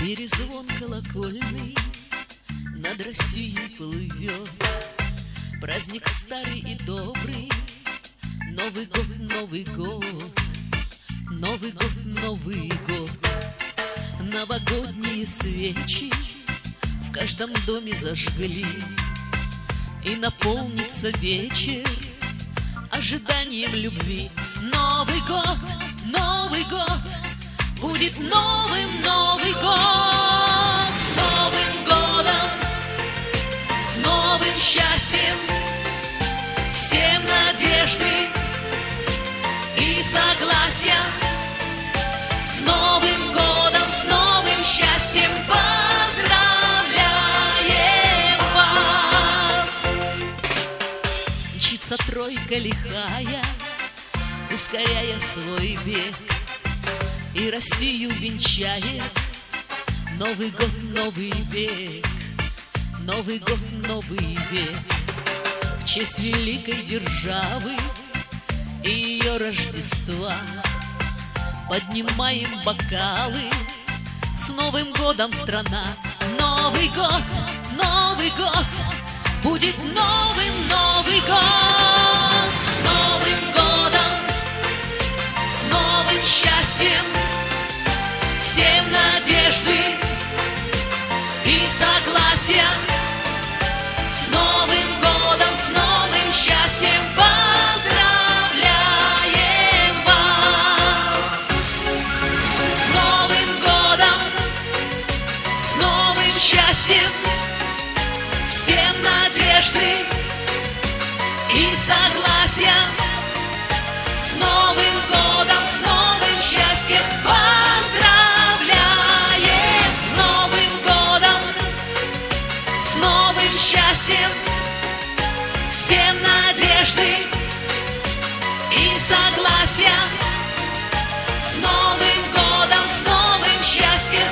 Перезвон колокольный над Россией плывет. Праздник старый и добрый, Новый год, Новый год, Новый год, Новый год. Новогодние свечи в каждом доме зажгли, и наполнится вечер ожиданием любви. Новый год, Новый год, будет новым Новый год. С Новым годом, с новым счастьем, всем надежды и согласия. С Новым годом, с новым счастьем поздравляем вас. Мчится тройка лихая, ускоряя свой бег, и Россию венчает Новый год, Новый век. Новый год, Новый век. В честь великой державы и ее Рождества поднимаем бокалы. С Новым годом, страна! Новый год, Новый год, будет новым Новый год. С Новым годом, с новым счастьем, всем надежды и согласия. С Новым годом, с новым счастьем поздравляем вас. С Новым годом, с новым счастьем, всем надежды и согласия. С Новым годом, с новым счастьем поздравляем. С Новым годом, с новым счастьем, всем надежды и согласия. С Новым годом, с новым счастьем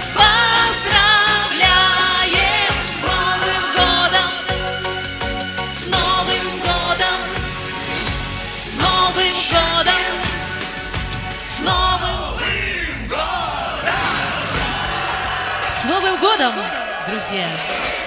поздравляем. С Новым годом, с Новым годом, с Новым годом, с Новым годом! С Новым годом, друзья!